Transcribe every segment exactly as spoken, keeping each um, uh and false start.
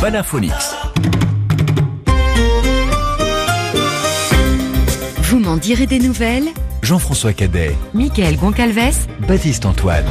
Palaphonix. Vous m'en direz des nouvelles. Jean-François Cadet, Michael Goncalves, Baptiste Antoine.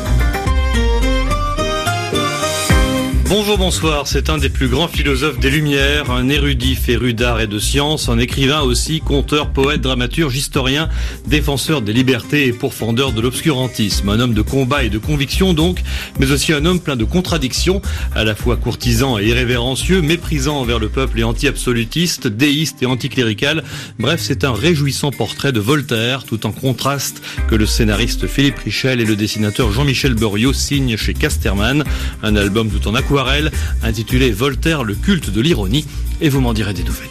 Bonjour, bonsoir, c'est un des plus grands philosophes des Lumières, un érudit féru d'art et de science, un écrivain aussi, conteur, poète, dramaturge, historien, défenseur des libertés et pourfendeur de l'obscurantisme. Un homme de combat et de conviction donc, mais aussi un homme plein de contradictions, à la fois courtisan et irrévérencieux, méprisant envers le peuple et anti-absolutiste, déiste et anticlérical. Bref, c'est un réjouissant portrait de Voltaire, tout en contraste que le scénariste Philippe Richel et le dessinateur Jean-Michel Beriot signent chez Casterman, un album tout en aquarelle intitulé Voltaire, le culte de l'ironie, et vous m'en direz des nouvelles.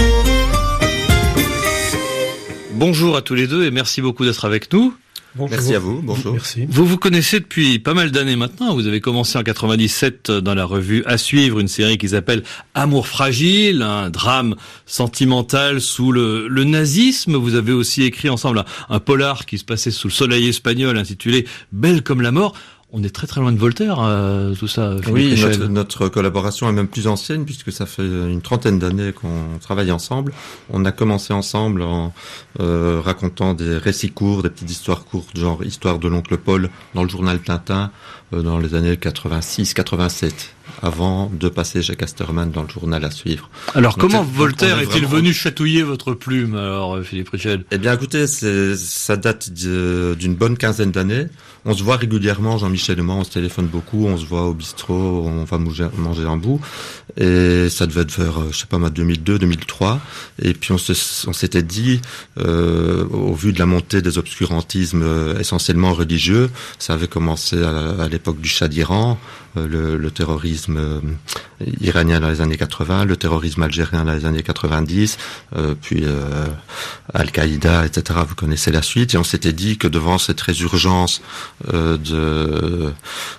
Bonjour à tous les deux et merci beaucoup d'être avec nous. Bonjour. Merci à vous, bonjour. Merci. Vous vous connaissez depuis pas mal d'années maintenant, vous avez commencé en quatre-vingt-dix-sept dans la revue À Suivre, une série qui s'appelle Amour fragile, un drame sentimental sous le, le nazisme. Vous avez aussi écrit ensemble un, un polar qui se passait sous le soleil espagnol intitulé Belle comme la mort. On est très très loin de Voltaire, euh, tout ça. Oui, notre, notre collaboration est même plus ancienne puisque ça fait une trentaine d'années qu'on travaille ensemble. On a commencé ensemble en euh, racontant des récits courts, des petites histoires courtes, genre Histoire de l'oncle Paul dans le journal Tintin euh, dans les années quatre-vingt-six quatre-vingt-sept, avant de passer chez Casterman dans le journal À Suivre. Alors donc, comment donc, Voltaire est-il vraiment... venu chatouiller votre plume, alors Philippe Richel? Eh bien écoutez, c'est, ça date de, d'une bonne quinzaine d'années. On se voit régulièrement, Jean-Michel et moi, on se téléphone beaucoup, on se voit au bistrot, on va manger, manger un bout. Et ça devait être vers, je sais pas moi, deux mille deux, deux mille trois. Et puis on, se, on s'était dit, euh, au vu de la montée des obscurantismes euh, essentiellement religieux, ça avait commencé à, à l'époque du Shah d'Iran, euh, le, le terrorisme euh, iranien dans les années quatre-vingts, le terrorisme algérien dans les années quatre-vingt-dix, euh, puis euh, Al-Qaïda, et cetera. Vous connaissez la suite. Et on s'était dit que devant cette résurgence euh, de euh,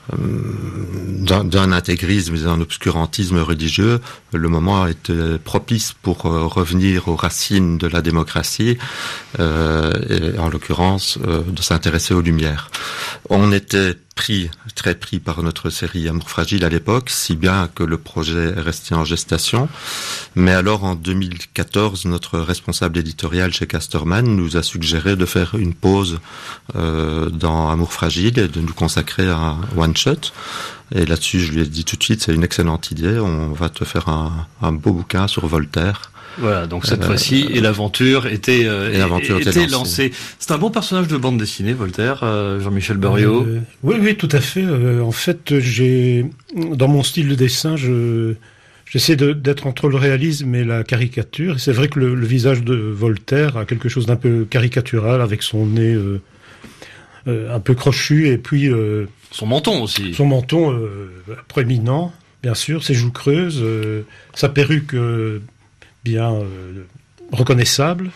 d'un, d'un intégrisme et d'un obscurantisme religieux, le moment était propice pour euh, revenir aux racines de la démocratie, euh, et en l'occurrence euh, de s'intéresser aux Lumières. On était pris, très pris par notre série Amour fragile à l'époque, si bien que le projet est resté en gestation. Mais alors en deux mille quatorze, notre responsable éditorial chez Casterman nous a suggéré de faire une pause euh, dans Amour fragile et de nous consacrer à un one-shot. Et là-dessus, je lui ai dit tout de suite, c'est une excellente idée, on va te faire un, un beau bouquin sur Voltaire. Voilà, donc cette euh, fois-ci, et l'aventure était, euh, et l'aventure était, était lancée. C'est un bon personnage de bande dessinée, Voltaire, euh, Jean-Michel Beriot. Euh, oui, oui, tout à fait. Euh, en fait, j'ai, dans mon style de dessin, je, j'essaie de, d'être entre le réalisme et la caricature. Et c'est vrai que le, le visage de Voltaire a quelque chose d'un peu caricatural, avec son nez euh, euh, un peu crochu, et puis euh, son menton aussi. Son menton euh, proéminent, bien sûr, ses joues creuses, euh, sa perruque. Euh, bien euh, reconnaissable.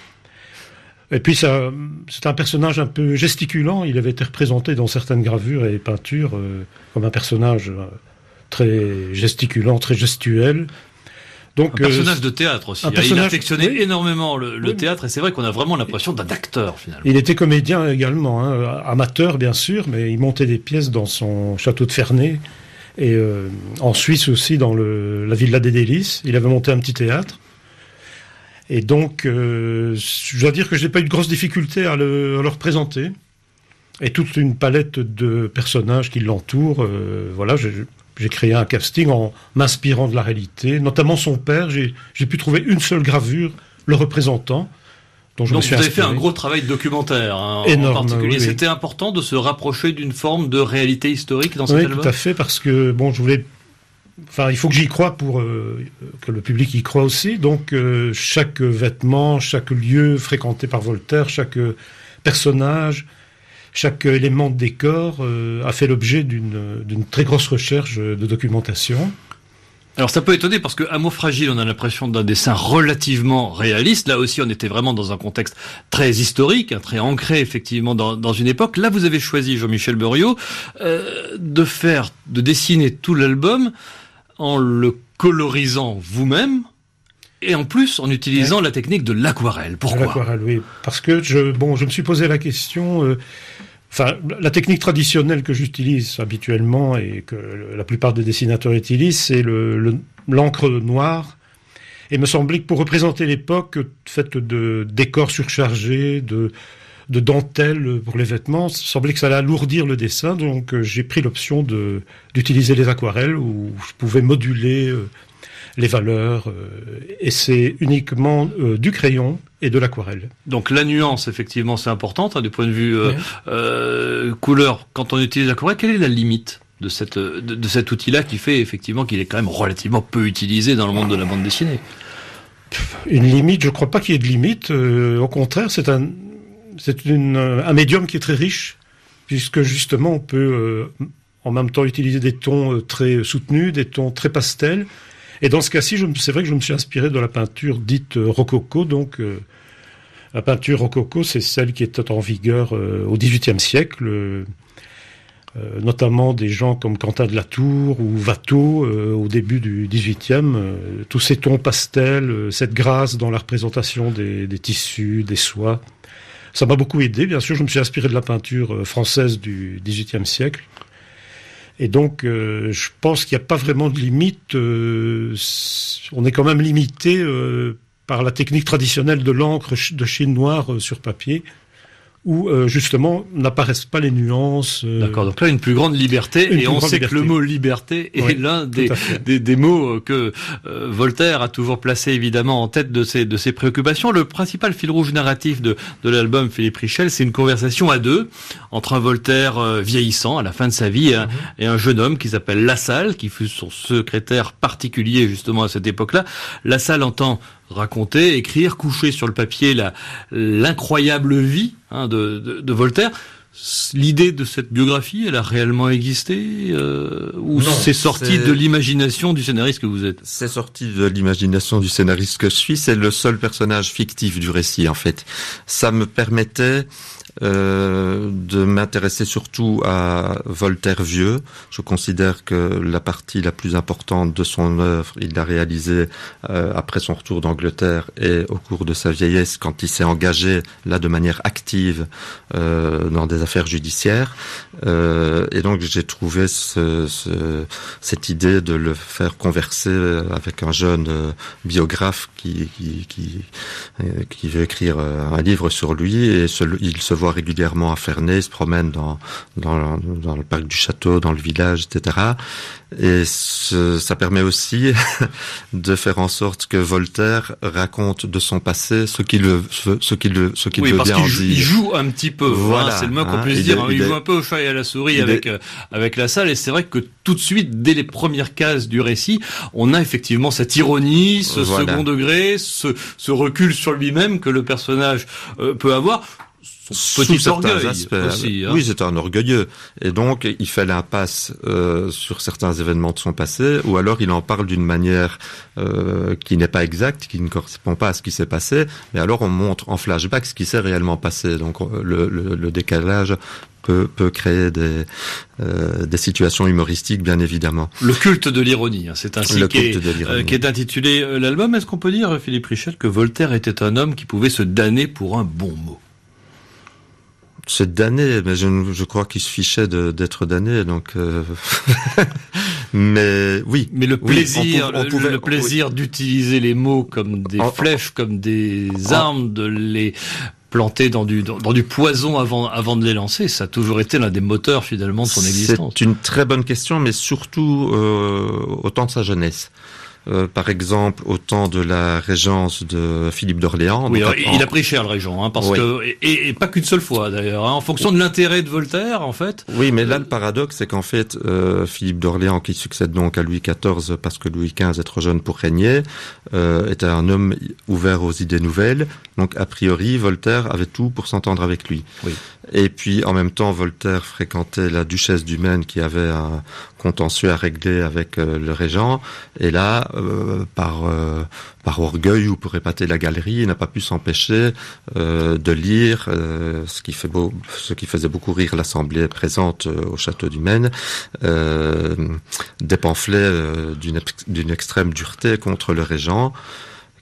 Et puis ça, c'est un personnage un peu gesticulant. Il avait été représenté dans certaines gravures et peintures euh, comme un personnage euh, très gesticulant, très gestuel. Donc, un personnage euh, de théâtre aussi. Un personnage, il affectionnait oui. énormément le, le oui. théâtre et c'est vrai qu'on a vraiment l'impression d'un acteur finalement. Il était comédien également, hein, amateur bien sûr, mais il montait des pièces dans son château de Ferney et euh, en Suisse aussi dans le, la Villa des Délices. Il avait monté un petit théâtre. Et donc, euh, je dois dire que je n'ai pas eu de grosses difficultés à le, à le représenter. Et toute une palette de personnages qui l'entourent. Euh, voilà, j'ai, j'ai créé un casting en m'inspirant de la réalité. Notamment son père, j'ai, j'ai pu trouver une seule gravure le représentant. Dont je donc me suis vous avez inspiré. fait un gros travail de documentaire, hein, énorme, en particulier. Oui, oui. C'était important de se rapprocher d'une forme de réalité historique dans cet oui, album. Oui, tout à fait, parce que bon, je voulais... Enfin, il faut que j'y croie pour euh, que le public y croie aussi. Donc, euh, chaque vêtement, chaque lieu fréquenté par Voltaire, chaque euh, personnage, chaque euh, élément de décor euh, a fait l'objet d'une, d'une très grosse recherche de documentation. Alors ça peut étonner parce que Amour fragile, on a l'impression d'un dessin relativement réaliste. Là aussi, on était vraiment dans un contexte très historique, hein, très ancré effectivement dans, dans une époque. Là, vous avez choisi, Jean-Michel Beriot, euh, de faire, de dessiner tout l'album en le colorisant vous-même et en plus en utilisant ouais. la technique de l'aquarelle. Pourquoi ? L'aquarelle, oui. Parce que je, bon, je me suis posé la question. Euh, Enfin, la technique traditionnelle que j'utilise habituellement et que la plupart des dessinateurs utilisent, c'est le, le, l'encre noire. Et il me semblait que pour représenter l'époque faite de décors surchargés, de, de dentelles pour les vêtements, il semblait que ça allait alourdir le dessin. Donc euh, j'ai pris l'option de, d'utiliser les aquarelles où je pouvais moduler euh, les valeurs. Euh, et c'est uniquement euh, du crayon et de l'aquarelle. Donc la nuance, effectivement, c'est importante hein, du point de vue euh, oui. euh, couleur. Quand on utilise l'aquarelle, quelle est la limite de, cette, de, de cet outil-là qui fait effectivement qu'il est quand même relativement peu utilisé dans le monde de la bande dessinée? Une limite, je ne crois pas qu'il y ait de limite. Euh, au contraire, c'est un, c'est une, un médium qui est très riche, puisque justement on peut euh, en même temps utiliser des tons très soutenus, des tons très pastels. Et dans ce cas-ci, je, c'est vrai que je me suis inspiré de la peinture dite euh, rococo. Donc, euh, la peinture rococo, c'est celle qui était en vigueur euh, au dix-huitième siècle, euh, euh, notamment des gens comme Quentin de la Tour ou Watteau euh, au début du dix-huitième. Euh, tous ces tons pastels, euh, cette grâce dans la représentation des, des tissus, des soies. Ça m'a beaucoup aidé. Bien sûr, je me suis inspiré de la peinture euh, française du dix-huitième siècle. Et donc, euh, je pense qu'il n'y a pas vraiment de limite. Euh, on est quand même limité euh, par la technique traditionnelle de l'encre de Chine noire euh, sur papier, où euh, justement n'apparaissent pas les nuances. Euh, D'accord, donc là une plus grande liberté, une et on sait liberté. que le mot liberté est oui, l'un des, des, des mots que euh, Voltaire a toujours placé évidemment en tête de ses, de ses préoccupations. Le principal fil rouge narratif de, de l'album Philippe Richel, c'est une conversation à deux entre un Voltaire euh, vieillissant à la fin de sa vie mm-hmm. et un jeune homme qui s'appelle Lassalle, qui fut son secrétaire particulier justement à cette époque-là. Lassalle entend raconter, écrire, coucher sur le papier la, l'incroyable vie hein, de, de, de Voltaire. L'idée de cette biographie, elle a réellement existé euh, ou non, c'est sorti c'est... de l'imagination du scénariste que vous êtes? C'est sorti de l'imagination du scénariste que je suis. C'est le seul personnage fictif du récit, en fait. Ça me permettait Euh, de m'intéresser surtout à Voltaire vieux. Je considère que la partie la plus importante de son œuvre, il l'a réalisée euh, après son retour d'Angleterre et au cours de sa vieillesse, quand il s'est engagé là de manière active euh, dans des affaires judiciaires. Euh, et donc j'ai trouvé ce, ce, cette idée de le faire converser avec un jeune euh, biographe qui, qui, qui, euh, qui veut écrire un livre sur lui, et ce, il se voit régulièrement à Ferney, il se promène dans, dans, dans le parc du château, dans le village, et cetera. Et ce, ça permet aussi de faire en sorte que Voltaire raconte de son passé ce qu'il ce qu'il ce qu'il oui, veut parce bien qu'il en joue, dire. Il joue un petit peu, voilà, hein, c'est le moins qu'on hein, puisse il dire. est, Il, il est, joue un peu au chat et à la souris avec est, euh, avec Lassalle, et c'est vrai que tout de suite, dès les premières cases du récit, on a effectivement cette ironie, ce voilà. second degré, ce, ce recul sur lui-même que le personnage euh, peut avoir. Son petit orgueil aspects, aussi. Hein. Oui, c'est un orgueilleux. Et donc, il fait l'impasse euh, sur certains événements de son passé, ou alors il en parle d'une manière euh, qui n'est pas exacte, qui ne correspond pas à ce qui s'est passé, mais alors on montre en flashback ce qui s'est réellement passé. Donc, le, le, le décalage peut, peut créer des, euh, des situations humoristiques, bien évidemment. Le culte de l'ironie, hein, c'est ainsi qu'est, euh, qu'est intitulé euh, l'album. Est-ce qu'on peut dire, Philippe Richel, que Voltaire était un homme qui pouvait se damner pour un bon mot? C'est damné, mais je, je crois qu'il se fichait de, d'être damné, donc. Euh... mais oui. Mais le plaisir, oui, on, on pouvait, le, le plaisir oui. d'utiliser les mots comme des en, flèches, comme des en, armes, de les planter dans du dans, dans du poison avant avant de les lancer, ça a toujours été l'un des moteurs finalement de son existence. C'est une très bonne question, mais surtout euh, au temps de sa jeunesse. Euh, par exemple, au temps de la régence de Philippe d'Orléans. Oui, alors, il a pris cher le régent, hein, parce oui. que et, et pas qu'une seule fois d'ailleurs, hein, en fonction de l'intérêt de Voltaire, en fait. Oui, mais là le paradoxe, c'est qu'en fait, euh, Philippe d'Orléans, qui succède donc à Louis quatorze, parce que Louis quinze est trop jeune pour régner, euh, était un homme ouvert aux idées nouvelles. Donc a priori, Voltaire avait tout pour s'entendre avec lui. Oui. Et puis en même temps, Voltaire fréquentait la duchesse du Maine, qui avait un contentieux à régler avec euh, le régent, et là, euh, par euh, par orgueil ou pour épater la galerie, il n'a pas pu s'empêcher euh, de lire euh, ce qui fait beau, ce qui faisait beaucoup rire l'assemblée présente euh, au château du Maine, euh, des pamphlets euh, d'une d'une extrême dureté contre le régent,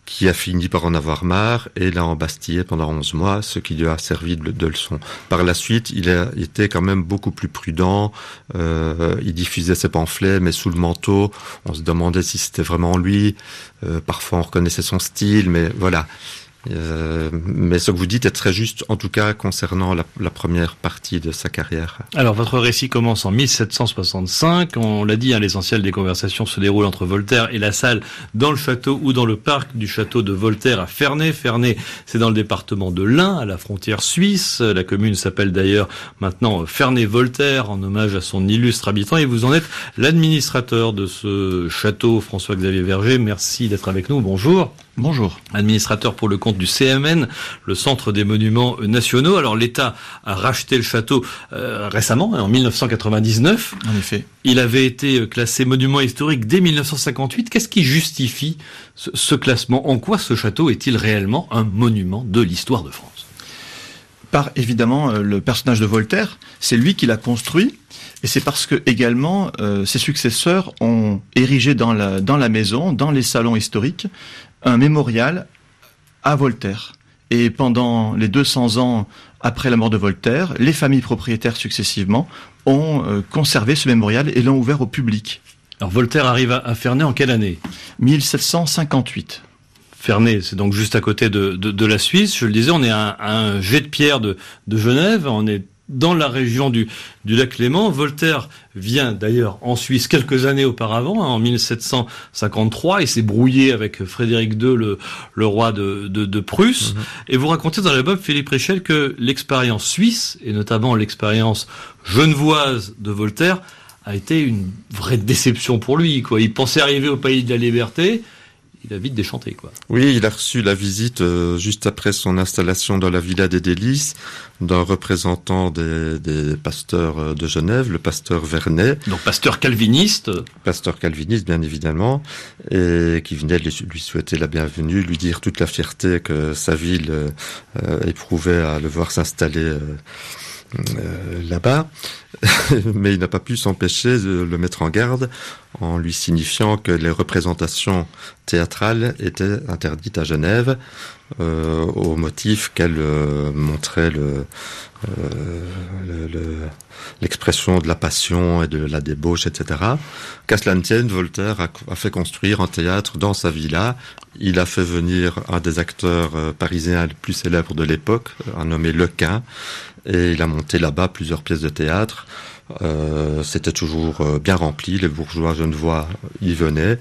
qui a fini par en avoir marre et l'a embastillé pendant onze mois, ce qui lui a servi de, de leçon. Par la suite, il a été quand même beaucoup plus prudent. Euh, il diffusait ses pamphlets, mais sous le manteau. On se demandait si c'était vraiment lui. Euh, parfois, on reconnaissait son style, mais voilà. Euh, mais ce que vous dites est très juste, en tout cas concernant la, la première partie de sa carrière. Alors, votre récit commence en mille sept cent soixante-cinq. On l'a dit, hein, l'essentiel des conversations se déroule entre Voltaire et la salle dans le château ou dans le parc du château de Voltaire à Ferney. Ferney, c'est dans le département de l'Ain, à la frontière suisse. La commune s'appelle d'ailleurs maintenant Ferney-Voltaire, en hommage à son illustre habitant. Et vous en êtes l'administrateur de ce château, François-Xavier Verger. Merci d'être avec nous. Bonjour. Bonjour. Administrateur pour le compte du C M N, le Centre des Monuments Nationaux. Alors l'État a racheté le château euh, récemment, en mille neuf cent quatre-vingt-dix-neuf. En effet. Il avait été classé monument historique dès mille neuf cent cinquante-huit. Qu'est-ce qui justifie ce, ce classement ? En quoi ce château est-il réellement un monument de l'histoire de France ? Par évidemment euh, le personnage de Voltaire, c'est lui qui l'a construit. Et c'est parce que également euh, ses successeurs ont érigé dans la, dans la maison, dans les salons historiques, un mémorial à Voltaire. Et pendant les deux cents ans après la mort de Voltaire, les familles propriétaires successivement ont euh, conservé ce mémorial et l'ont ouvert au public. Alors Voltaire arrive à, à Ferney en quelle année ? mille sept cent cinquante-huit. Ferney, c'est donc juste à côté de, de, de la Suisse. Je le disais, on est à un, à un jet de pierre de, de Genève. On est dans la région du, du lac Léman. Voltaire vient d'ailleurs en Suisse quelques années auparavant, hein, en mille sept cent cinquante-trois, et s'est brouillé avec Frédéric deux, le, le roi de, de, de Prusse. Mmh. Et vous racontez dans l'album, Philippe Richel, que l'expérience suisse, et notamment l'expérience genevoise de Voltaire, a été une vraie déception pour lui, quoi. Il pensait arriver au pays de la liberté. Il a vite déchanté, quoi. Oui, il a reçu la visite euh, juste après son installation dans la Villa des Délices d'un représentant des, des pasteurs de Genève, le pasteur Vernet. Donc pasteur calviniste. Pasteur calviniste, bien évidemment, et qui venait lui souhaiter la bienvenue, lui dire toute la fierté que sa ville euh, éprouvait à le voir s'installer euh, euh, là-bas. Mais il n'a pas pu s'empêcher de le mettre en garde en lui signifiant que les représentations théâtrales étaient interdites à Genève euh, au motif qu'elles euh, montraient le, euh, le, le, l'expression de la passion et de la débauche, et cetera. Qu'à cela ne tienne, Voltaire a, a fait construire un théâtre dans sa villa. Il a fait venir un des acteurs euh, parisiens les plus célèbres de l'époque, un nommé Lequin, et il a monté là-bas plusieurs pièces de théâtre. Euh, c'était toujours euh, bien rempli, les bourgeois genevois y venaient.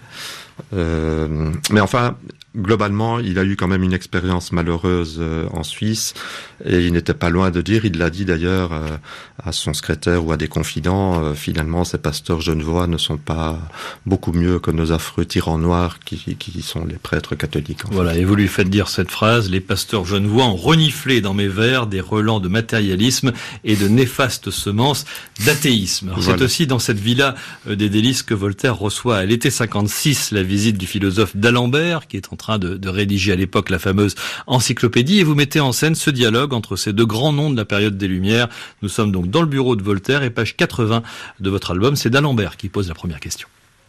Euh, mais enfin, globalement, il a eu quand même une expérience malheureuse euh, en Suisse, et il n'était pas loin de dire, il l'a dit d'ailleurs euh, à son secrétaire ou à des confidents, euh, finalement ces pasteurs genevois ne sont pas beaucoup mieux que nos affreux tyrans noirs qui, qui sont les prêtres catholiques. Voilà, fait. Et vous lui faites dire cette phrase, les pasteurs genevois ont reniflé dans mes vers des relents de matérialisme et de néfastes semences d'athéisme. Alors, voilà. C'est aussi dans cette villa euh, des Délices que Voltaire reçoit à l'été cinquante-six la visite du philosophe d'Alembert, qui est en train de, de rédiger à l'époque la fameuse encyclopédie, et vous mettez en scène ce dialogue entre ces deux grands noms de la période des Lumières. Nous sommes donc dans le bureau de Voltaire, et page quatre-vingts de votre album, c'est d'Alembert qui pose la première question.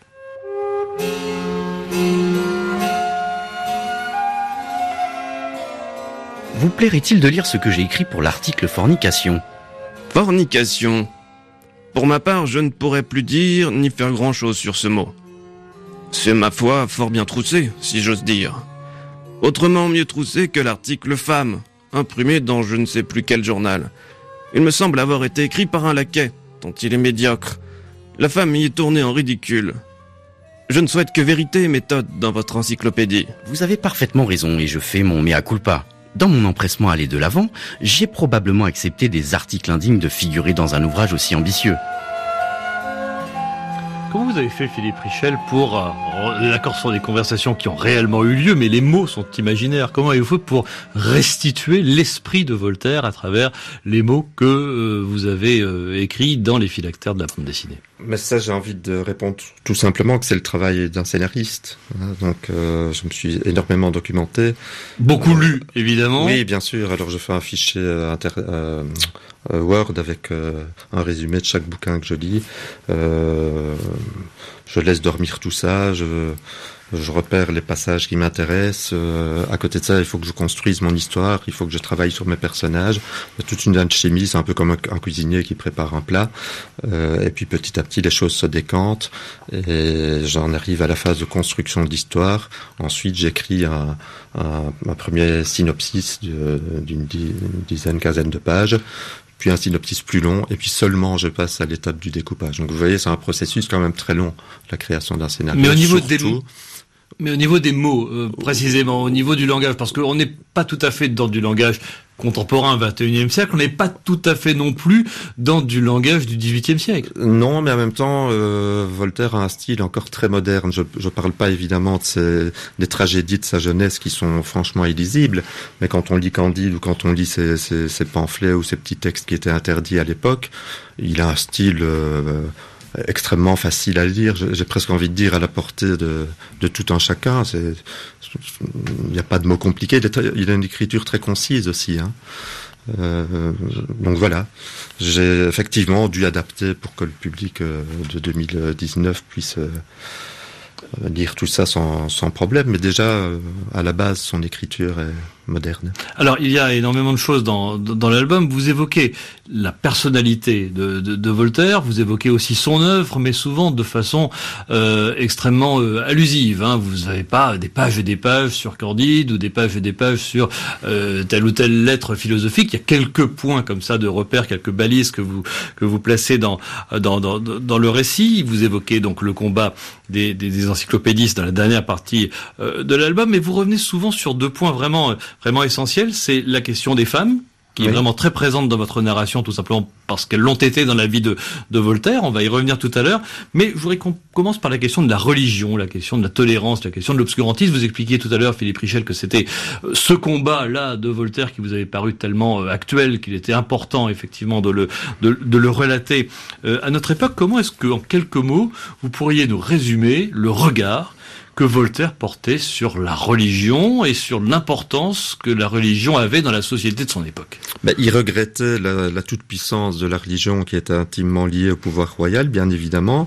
Vous plairait-il de lire ce que j'ai écrit pour l'article Fornication ? Fornication. Pour ma part, je ne pourrais plus dire ni faire grand-chose sur ce mot. C'est ma foi fort bien troussé, si j'ose dire. Autrement mieux troussé que l'article Femme, imprimé dans je ne sais plus quel journal. Il me semble avoir été écrit par un laquais, dont il est médiocre. La femme y est tournée en ridicule. Je ne souhaite que vérité et méthode dans votre encyclopédie. Vous avez parfaitement raison et je fais mon mea culpa. Dans mon empressement à aller de l'avant, j'ai probablement accepté des articles indignes de figurer dans un ouvrage aussi ambitieux. Comment vous avez fait, Philippe Richel, pour... Euh, d'accord, ce sont des conversations qui ont réellement eu lieu, mais les mots sont imaginaires. Comment avez-vous fait pour restituer l'esprit de Voltaire à travers les mots que euh, vous avez euh, écrits dans les phylactères de la bande dessinée ? Mais ça, j'ai envie de répondre tout simplement que c'est le travail d'un scénariste. Donc, euh, je me suis énormément documenté. Beaucoup euh, lu, évidemment. Oui, bien sûr. Alors, je fais un fichier euh, inter... Euh, Word avec euh, un résumé de chaque bouquin que je lis. Euh, je laisse dormir tout ça, je, je repère les passages qui m'intéressent. Euh, à côté de ça, il faut que je construise mon histoire, il faut que je travaille sur mes personnages. Il y a toute une alchimie, c'est un peu comme un, un cuisinier qui prépare un plat. Euh, et puis petit à petit, les choses se décantent et j'en arrive à la phase de construction de l'histoire. Ensuite, j'écris un, un, un premier synopsis de, d'une dizaine, quinzaine de pages, puis un synopsis plus long, et puis seulement je passe à l'étape du découpage. Donc vous voyez, c'est un processus quand même très long, la création d'un scénario. Mais au niveau surtout, des mots, mais au niveau des mots, euh, précisément, au niveau du langage, parce qu'on n'est pas tout à fait dans du langage contemporain vingt et unième siècle, on n'est pas tout à fait non plus dans du langage du dix-huitième siècle. Non, mais en même temps, euh, Voltaire a un style encore très moderne. Je je parle pas évidemment de ces, des tragédies de sa jeunesse qui sont franchement illisibles, mais quand on lit Candide ou quand on lit ses, ses, ses pamphlets ou ses petits textes qui étaient interdits à l'époque, il a un style euh, extrêmement facile à lire. J'ai presque envie de dire à la portée de, de tout un chacun. C'est, il n'y a pas de mots compliqués. Il a une écriture très concise aussi, hein. Euh, donc voilà, j'ai effectivement dû adapter pour que le public de deux mille dix-neuf puisse euh, lire tout ça sans, sans problème, mais déjà euh, à la base son écriture est moderne. Alors il y a énormément de choses dans, dans l'album. Vous évoquez la personnalité de, de, de Voltaire, vous évoquez aussi son œuvre, mais souvent de façon euh, extrêmement euh, allusive, hein. Vous n'avez pas des pages et des pages sur Candide ou des pages et des pages sur euh, telle ou telle lettre philosophique. Il y a quelques points comme ça de repères, quelques balises que vous que vous placez dans dans dans, dans le récit. Vous évoquez donc le combat des, des, des encyclopédistes dans la dernière partie euh, de l'album, mais vous revenez souvent sur deux points vraiment vraiment essentiels. C'est la question des femmes, qui est oui. vraiment très présente dans votre narration, tout simplement parce qu'elles l'ont été dans la vie de, de Voltaire. On va y revenir tout à l'heure. Mais je voudrais qu'on commence par la question de la religion, la question de la tolérance, la question de l'obscurantisme. Vous expliquiez tout à l'heure, Philippe Richel, que c'était ce combat-là de Voltaire qui vous avait paru tellement actuel qu'il était important, effectivement, de le, de, de le relater. Euh, à notre époque, comment est-ce que, en quelques mots, vous pourriez nous résumer le regard que Voltaire portait sur la religion et sur l'importance que la religion avait dans la société de son époque? Ben, il regrettait la, la toute-puissance de la religion qui était intimement liée au pouvoir royal, bien évidemment,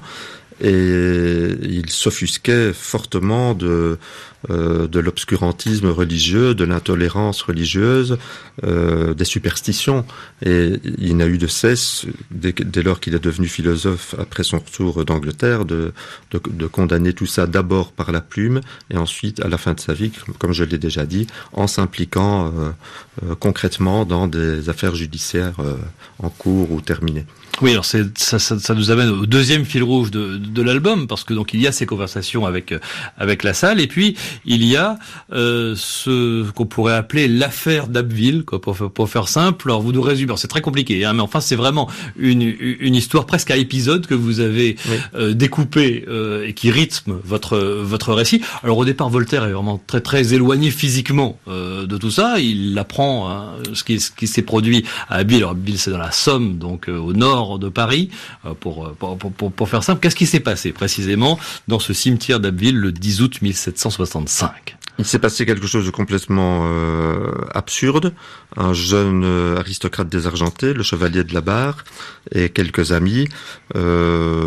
et il s'offusquait fortement de euh, de l'obscurantisme religieux, de l'intolérance religieuse, euh, des superstitions. Et il n'a eu de cesse, dès, dès lors qu'il est devenu philosophe après son retour d'Angleterre, de, de, de condamner tout ça d'abord par la plume et ensuite, à la fin de sa vie, comme je l'ai déjà dit, en s'impliquant euh, euh, concrètement dans des affaires judiciaires euh, en cours ou terminées. Oui, alors c'est, ça, ça, ça nous amène au deuxième fil rouge de, de l'album, parce que donc il y a ces conversations avec avec la salle, et puis il y a euh, ce qu'on pourrait appeler l'affaire d'Abbeville, quoi, pour, pour faire simple. Alors vous nous résumez, alors c'est très compliqué, hein, mais enfin c'est vraiment une une histoire presque à épisode que vous avez oui. euh, découpée euh, et qui rythme votre votre récit. Alors au départ, Voltaire est vraiment très très éloigné physiquement euh, de tout ça. Il apprend hein, ce qui ce qui s'est produit à Abbeville. Alors Abbeville, c'est dans la Somme, donc euh, au nord de Paris, pour, pour, pour, pour faire simple. Qu'est-ce qui s'est passé précisément dans ce cimetière d'Abbeville le dix août mille sept cent soixante-cinq? Il s'est passé quelque chose de complètement euh, absurde. Un jeune euh, aristocrate désargenté, le chevalier de la Barre, et quelques amis euh,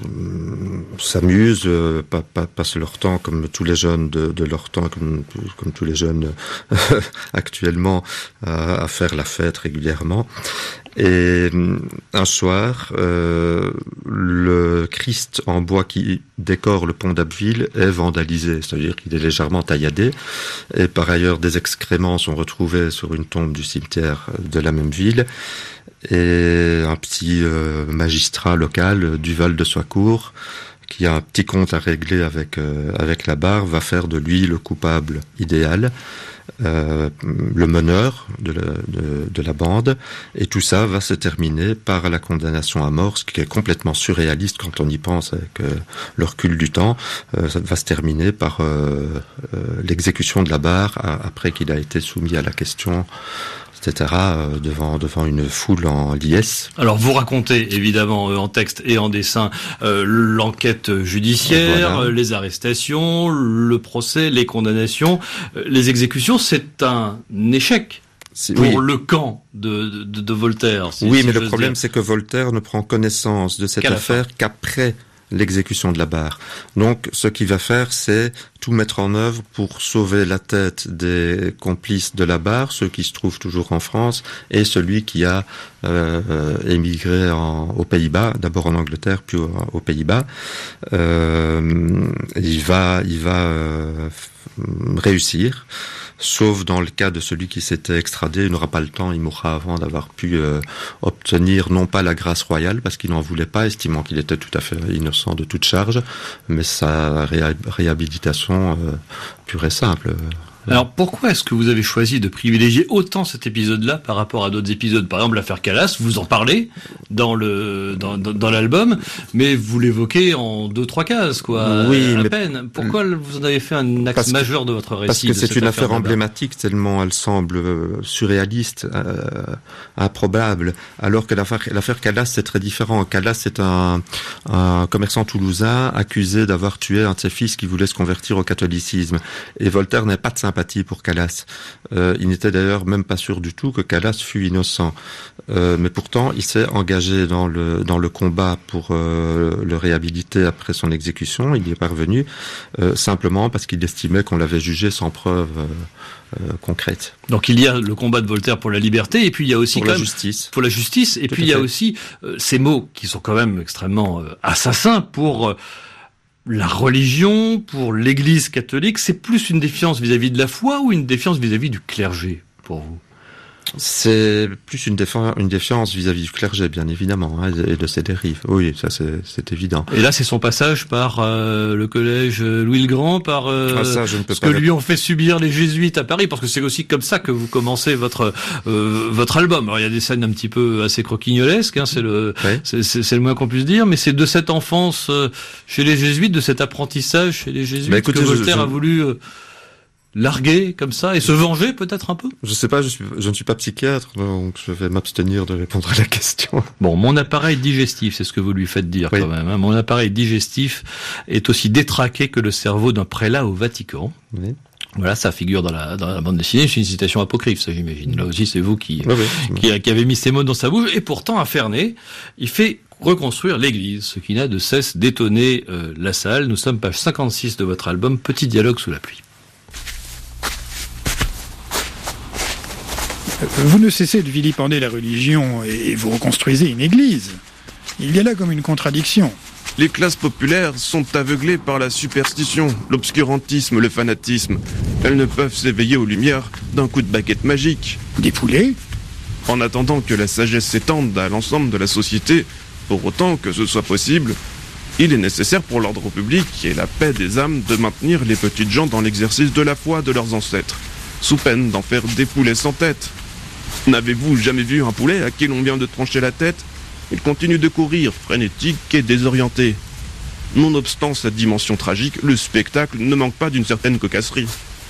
s'amusent, euh, pa, pa, passent leur temps comme tous les jeunes de, de leur temps, comme, comme tous les jeunes actuellement, à, à faire la fête régulièrement. Et un soir, euh, le Christ en bois qui décore le pont d'Abbeville est vandalisé, c'est-à-dire qu'il est légèrement tailladé. Et par ailleurs, des excréments sont retrouvés sur une tombe du cimetière de la même ville. Et un petit euh, magistrat local, Duval de Soicourt, qui a un petit compte à régler avec euh, avec la Barre, va faire de lui le coupable idéal. Euh, le meneur de la, de, de la bande, et tout ça va se terminer par la condamnation à mort, ce qui est complètement surréaliste quand on y pense avec euh, le recul du temps. Euh, ça va se terminer par euh, euh, l'exécution de la Barre à, après qu'il a été soumis à la question, et cetera, euh, devant devant une foule en liesse. Alors vous racontez évidemment euh, en texte et en dessin euh, l'enquête judiciaire, voilà. euh, les arrestations, le procès, les condamnations, euh, les exécutions. C'est un échec c'est, pour oui. le camp de de, de Voltaire. Si, oui, si mais le problème dire. c'est que Voltaire ne prend connaissance de cette Qu'à affaire qu'après l'exécution de la barre. Donc, ce qu'il va faire, c'est tout mettre en œuvre pour sauver la tête des complices de la barre, ceux qui se trouvent toujours en France, et celui qui a euh, émigré en, aux Pays-Bas, d'abord en Angleterre, puis aux, aux Pays-Bas. Euh, il va, il va euh, réussir. Sauf dans le cas de celui qui s'était extradé, il n'aura pas le temps, il mourra avant d'avoir pu euh, obtenir non pas la grâce royale, parce qu'il n'en voulait pas, estimant qu'il était tout à fait innocent de toute charge, mais sa réha- réhabilitation euh, pure et simple. Alors pourquoi est-ce que vous avez choisi de privilégier autant cet épisode-là par rapport à d'autres épisodes? Par exemple, l'affaire Calas, vous en parlez dans le dans, dans, dans l'album, mais vous l'évoquez en deux trois cases, quoi. Oui, à mais peine. Pourquoi vous en avez fait un axe parce majeur que, de votre récit? Parce que de c'est cette une affaire, affaire emblématique, tellement elle semble euh, surréaliste, euh, improbable, alors que l'affaire, l'affaire Calas, c'est très différent. Calas, c'est un, un commerçant toulousain accusé d'avoir tué un de ses fils qui voulait se convertir au catholicisme. Et Voltaire n'est pas de sympathie pour Calas. Euh, il n'était d'ailleurs même pas sûr du tout que Calas fût innocent. Euh, mais pourtant, il s'est engagé dans le dans le combat pour euh, le réhabiliter après son exécution. Il y est parvenu euh, simplement parce qu'il estimait qu'on l'avait jugé sans preuve euh, euh, concrète. Donc il y a le combat de Voltaire pour la liberté, et puis il y a aussi pour quand la même, justice. Pour la justice, et Tout puis à il y a fait. aussi euh, ces mots qui sont quand même extrêmement euh, assassins pour euh, la religion, pour l'Église catholique. C'est plus une défiance vis-à-vis de la foi ou une défiance vis-à-vis du clergé pour vous? C'est plus une défiance, une défiance vis-à-vis du clergé, bien évidemment, hein, et de ses dérives. Oui, ça c'est, c'est évident. Et là, c'est son passage par euh, le collège Louis le Grand, par euh, Ah, ça, je ne peux ce pas que le- lui ont fait subir les jésuites à Paris, parce que c'est aussi comme ça que vous commencez votre euh, votre album. Alors il y a des scènes un petit peu assez croquignolesques, hein, c'est le Ouais. c'est, c'est, c'est le moins qu'on puisse dire, mais c'est de cette enfance euh, chez les jésuites, de cet apprentissage chez les jésuites Bah, écoutez, que je- Voltaire je- a voulu euh, larguer comme ça et se venger peut-être un peu. Je sais pas, je suis, je ne suis pas psychiatre, donc je vais m'abstenir de répondre à la question. Bon, mon appareil digestif, c'est ce que vous lui faites dire Oui. quand même. Hein. Mon appareil digestif est aussi détraqué que le cerveau d'un prélat au Vatican. Oui. Voilà, ça figure dans la, dans la bande dessinée. C'est une citation apocryphe, ça j'imagine. Là aussi, c'est vous qui, Oui, oui. qui, qui avez mis ces mots dans sa bouche. Et pourtant, à Ferney, il fait reconstruire l'église, ce qui n'a de cesse d'étonner euh, la salle. Nous sommes page cinquante-six de votre album, Petit dialogue sous la pluie. Vous ne cessez de vilipender la religion et vous reconstruisez une église. Il y a là comme une contradiction. Les classes populaires sont aveuglées par la superstition, l'obscurantisme, le fanatisme. Elles ne peuvent s'éveiller aux lumières d'un coup de baguette magique. Des poulets? En attendant que la sagesse s'étende à l'ensemble de la société, pour autant que ce soit possible, il est nécessaire pour l'ordre public et la paix des âmes de maintenir les petites gens dans l'exercice de la foi de leurs ancêtres, sous peine d'en faire des poulets sans tête. N'avez-vous jamais vu un poulet à qui l'on vient de trancher la tête? Il continue de courir, frénétique et désorienté. Nonobstant sa dimension tragique, le spectacle ne manque pas d'une certaine cocasserie.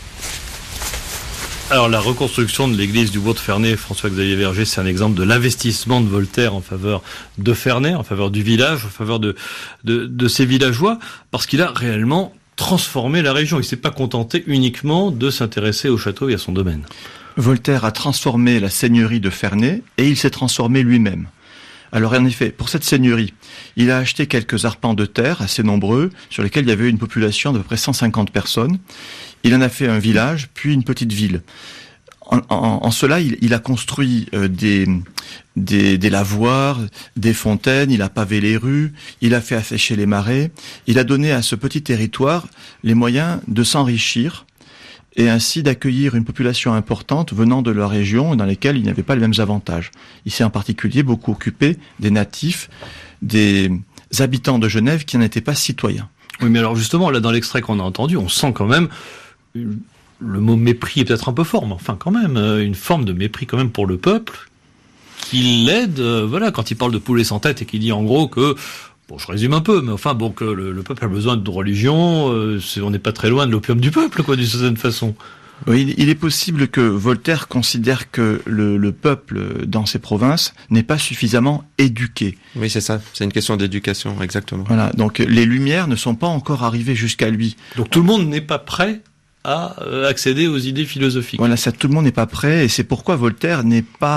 Alors la reconstruction de l'église du bourg de Ferney, François-Xavier Verger, c'est un exemple de l'investissement de Voltaire en faveur de Ferney, en faveur du village, en faveur de, de, de ses villageois, parce qu'il a réellement transformé la région. Il ne s'est pas contenté uniquement de s'intéresser au château et à son domaine. Voltaire a transformé la seigneurie de Ferney et il s'est transformé lui-même. Alors en effet, pour cette seigneurie, il a acheté quelques arpents de terre assez nombreux, sur lesquels il y avait une population d'à peu près cent cinquante personnes. Il en a fait un village, puis une petite ville. En, en, en cela, il, il a construit euh, des, des, des lavoirs, des fontaines, il a pavé les rues, il a fait assécher les marais, il a donné à ce petit territoire les moyens de s'enrichir et ainsi d'accueillir une population importante venant de la région dans lesquelles il n'y avait pas les mêmes avantages. Il s'est en particulier beaucoup occupé des natifs, des habitants de Genève qui n'étaient pas citoyens. Oui, mais alors justement, là dans l'extrait qu'on a entendu, on sent quand même, une, le mot mépris est peut-être un peu fort, mais enfin quand même, une forme de mépris quand même pour le peuple, qui l'aide, euh, voilà, quand il parle de poulet sans tête et qu'il dit en gros que, bon, je résume un peu, mais enfin, bon, que le, le peuple a besoin de religion, euh, c'est, on n'est pas très loin de l'opium du peuple, quoi, d'une certaine façon. Oui, il est possible que Voltaire considère que le, le peuple dans ces provinces n'est pas suffisamment éduqué. Oui, c'est ça. C'est une question d'éducation, exactement. Voilà. Donc, les Lumières ne sont pas encore arrivées jusqu'à lui. Donc, tout le monde n'est pas prêt à euh, accéder aux idées philosophiques. Voilà, ça, tout le monde n'est pas prêt, et c'est pourquoi Voltaire n'est pas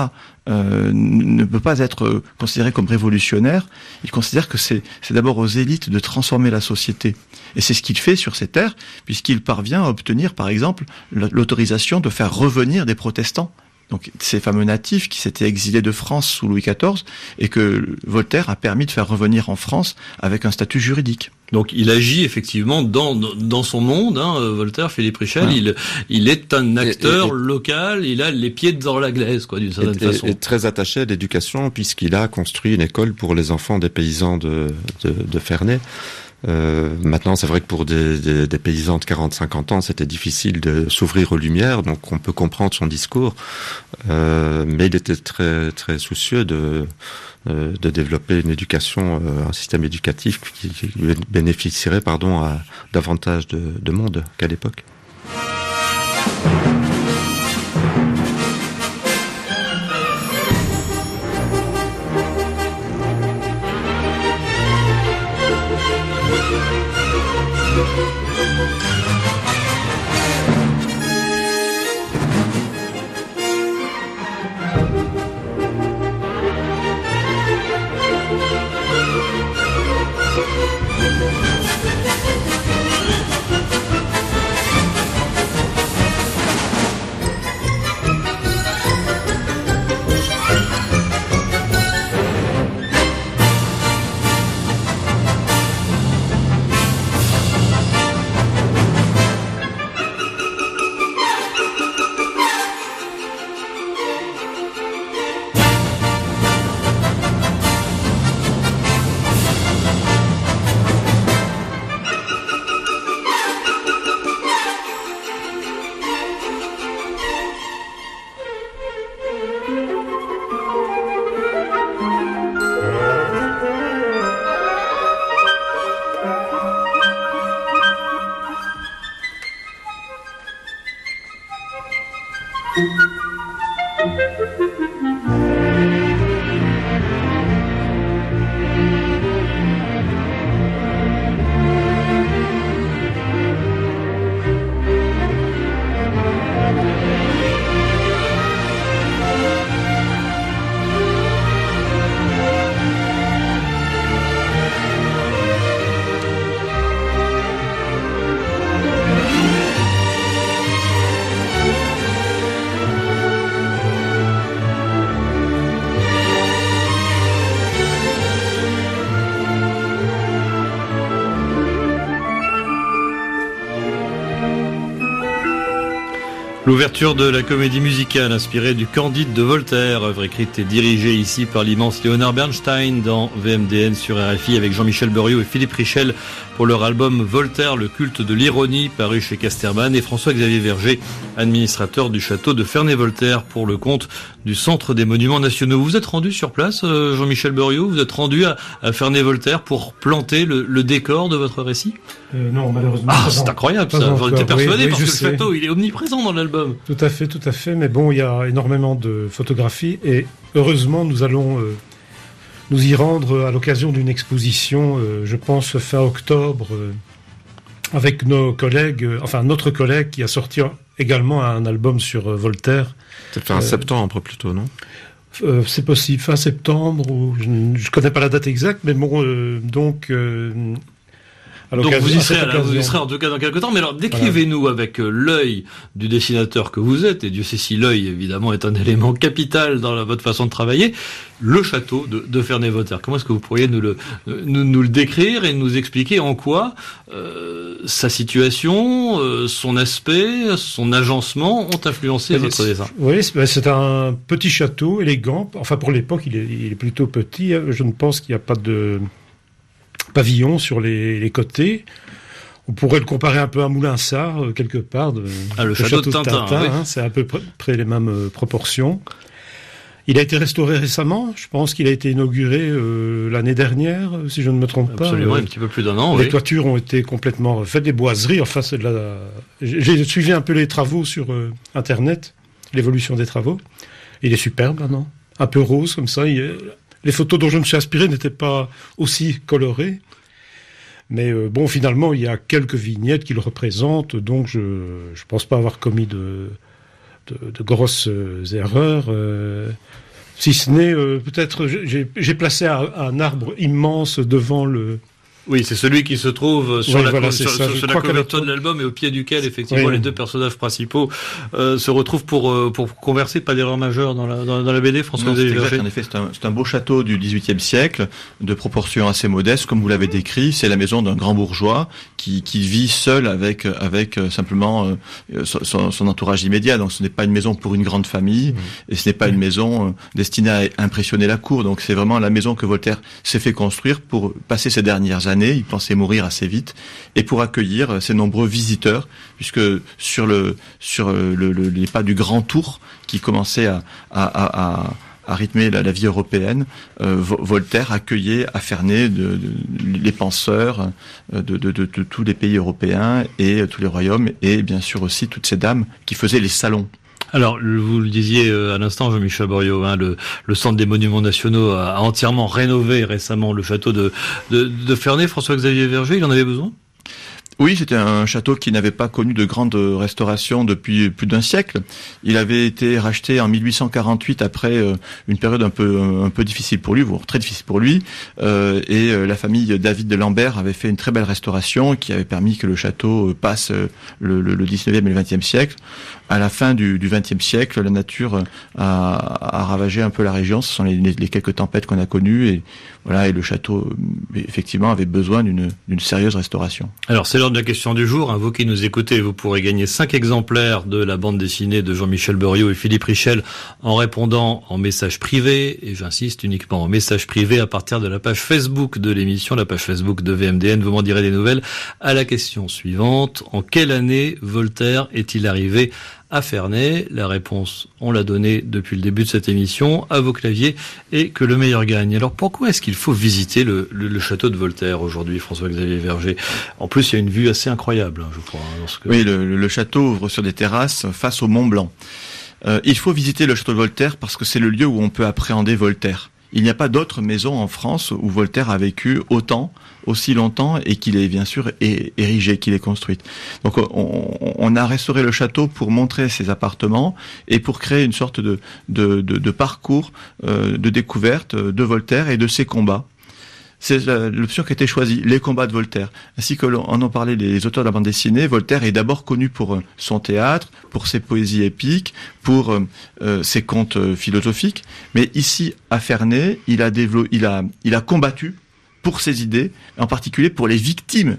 euh, ne peut pas être considéré comme révolutionnaire. Il considère que c'est, c'est d'abord aux élites de transformer la société. Et c'est ce qu'il fait sur ces terres, puisqu'il parvient à obtenir, par exemple, l'autorisation de faire revenir des protestants. Donc ces fameux natifs qui s'étaient exilés de France sous Louis quatorze et que Voltaire a permis de faire revenir en France avec un statut juridique. Donc il agit effectivement dans dans son monde, hein, Voltaire, Philippe Richel, ouais. il il est un acteur et, et, local, il a les pieds dans la glaise, quoi, d'une certaine et, façon. Et très attaché à l'éducation puisqu'il a construit une école pour les enfants des paysans de de, de Ferney. Euh, maintenant, c'est vrai que pour des, des, des paysans de quarante à cinquante ans, c'était difficile de s'ouvrir aux Lumières, donc on peut comprendre son discours. Euh, mais il était très très soucieux de euh, de développer une éducation, euh, un système éducatif qui, qui bénéficierait, pardon, à davantage de, de monde qu'à l'époque. L'ouverture de la comédie musicale inspirée du Candide de Voltaire, œuvre écrite et dirigée ici par l'immense Léonard Bernstein dans V M D N sur R F I avec Jean-Michel Beriot et Philippe Richel pour leur album Voltaire, le culte de l'ironie, paru chez Casterman, et François-Xavier Verger, administrateur du château de Ferney-Voltaire pour le compte du Centre des Monuments Nationaux. Vous êtes rendu sur place, euh, Jean-Michel Beriot, vous êtes rendu à, à Ferney-Voltaire pour planter le, le décor de votre récit? euh, Non, malheureusement. Ah, c'est incroyable ça, j'en étais persuadé, oui, oui, parce que sais. le château, il est omniprésent dans l'album. Tout à fait, tout à fait, mais bon, il y a énormément de photographies, et heureusement, nous allons euh, nous y rendre à l'occasion d'une exposition, euh, je pense, fin octobre, euh, avec nos collègues, euh, enfin, notre collègue qui a sorti également un album sur euh, Voltaire. C'est fin euh, septembre plutôt, non? euh, C'est possible, fin septembre, ou je ne connais pas la date exacte, mais bon, euh, donc... Euh, Donc vous y, serez, là, vous y serez en tout cas dans quelques temps. Mais alors décrivez-nous voilà. avec euh, l'œil du dessinateur que vous êtes, et Dieu sait si l'œil évidemment est un élément capital dans la, votre façon de travailler, le château de, de Ferney-Voltaire. Comment est-ce que vous pourriez nous le, nous, nous le décrire et nous expliquer en quoi euh, sa situation, euh, son aspect, son agencement ont influencé votre dessin? Oui, c'est un petit château élégant. Enfin pour l'époque il est, il est plutôt petit. Je ne pense qu'il n'y a pas de pavillon sur les, les côtés. On pourrait le comparer un peu à Moulinsart, euh, quelque part. De, ah, le, le château, château de Tintin, de Tintin oui. hein, c'est à peu près les mêmes euh, proportions. Il a été restauré récemment. Je pense qu'il a été inauguré euh, l'année dernière, si je ne me trompe Absolument, pas. Absolument, euh, un petit peu plus d'un an. Les oui. toitures ont été complètement refaites, des boiseries. Enfin, c'est de la... J'ai suivi un peu les travaux sur euh, Internet, l'évolution des travaux. Il est superbe maintenant, un peu rose comme ça. Il est... Les photos dont je me suis inspiré n'étaient pas aussi colorées. Mais euh, bon, finalement, il y a quelques vignettes qui le représentent, donc je ne pense pas avoir commis de, de, de grosses euh, erreurs. Euh, Si ce n'est euh, peut-être, j'ai, j'ai placé un, un arbre immense devant le... Oui, c'est celui qui se trouve sur oui, la, voilà, co- sur, ça, sur, sur la couverture de l'album et au pied duquel, effectivement, oui, les oui. deux personnages principaux euh, se retrouvent pour euh, pour converser. Pas d'erreur majeure dans la dans, dans la B D, François Non, c'est Xavier exact. Verger. En effet, c'est un, c'est un beau château du dix-huitième siècle, de proportions assez modestes, comme vous l'avez décrit. C'est la maison d'un grand bourgeois qui, qui vit seul avec avec euh, simplement euh, son, son entourage immédiat. Donc, ce n'est pas une maison pour une grande famille, mmh. et ce n'est pas mmh. une maison euh, destinée à impressionner la cour. Donc, c'est vraiment la maison que Voltaire s'est fait construire pour passer ses dernières années. Il pensait mourir assez vite, et pour accueillir ces nombreux visiteurs, puisque sur le sur le, le, les pas du Grand Tour qui commençait à, à, à, à rythmer la, la vie européenne, euh, Voltaire accueillait à Ferney de, de, les penseurs de, de, de, de tous les pays européens et tous les royaumes, et bien sûr aussi toutes ces dames qui faisaient les salons. Alors, vous le disiez à l'instant, Jean-Michel Boriot, hein, le, le Centre des Monuments Nationaux a entièrement rénové récemment le château de, de, de Ferney. François-Xavier Verger, il en avait besoin ? Oui, c'était un château qui n'avait pas connu de grande restauration depuis plus d'un siècle. Il avait été racheté en mille huit cent quarante-huit après une période un peu un peu difficile pour lui, voire très difficile pour lui. Euh, et la famille David de Lambert avait fait une très belle restauration qui avait permis que le château passe le, le, le dix-neuvième et le vingtième siècle. À la fin du, du vingtième siècle, la nature a, a ravagé un peu la région. Ce sont les, les, les quelques tempêtes qu'on a connues, et voilà. Et le château, effectivement, avait besoin d'une, d'une sérieuse restauration. Alors, c'est l'heure de la question du jour. Hein, vous qui nous écoutez, vous pourrez gagner cinq exemplaires de la bande dessinée de Jean-Michel Boriot et Philippe Richel en répondant en message privé, et j'insiste uniquement en message privé à partir de la page Facebook de l'émission, la page Facebook de V M D N. Vous m'en direz des nouvelles à la question suivante. En quelle année Voltaire est-il arrivé à Ferney? La réponse, on l'a donnée depuis le début de cette émission, à vos claviers, et que le meilleur gagne. Alors pourquoi est-ce qu'il faut visiter le, le, le château de Voltaire aujourd'hui, François-Xavier Verger? En plus, il y a une vue assez incroyable, hein, je crois. Hein, lorsque... Oui, le, le château ouvre sur des terrasses face au Mont Blanc. Euh, il faut visiter le château de Voltaire parce que c'est le lieu où on peut appréhender Voltaire. Il n'y a pas d'autre maison en France où Voltaire a vécu autant, aussi longtemps, et qu'il est bien sûr érigé, qu'il est construit. Donc on, on a restauré le château pour montrer ses appartements et pour créer une sorte de, de, de, de parcours euh, de découverte de Voltaire et de ses combats. C'est l'option qui a été choisie, les combats de Voltaire. Ainsi que l'on en ont parlé les auteurs de la bande dessinée, Voltaire est d'abord connu pour son théâtre, pour ses poésies épiques, pour euh, ses contes philosophiques. Mais ici, à Ferney, il a développé, il a, il a combattu pour ses idées, en particulier pour les victimes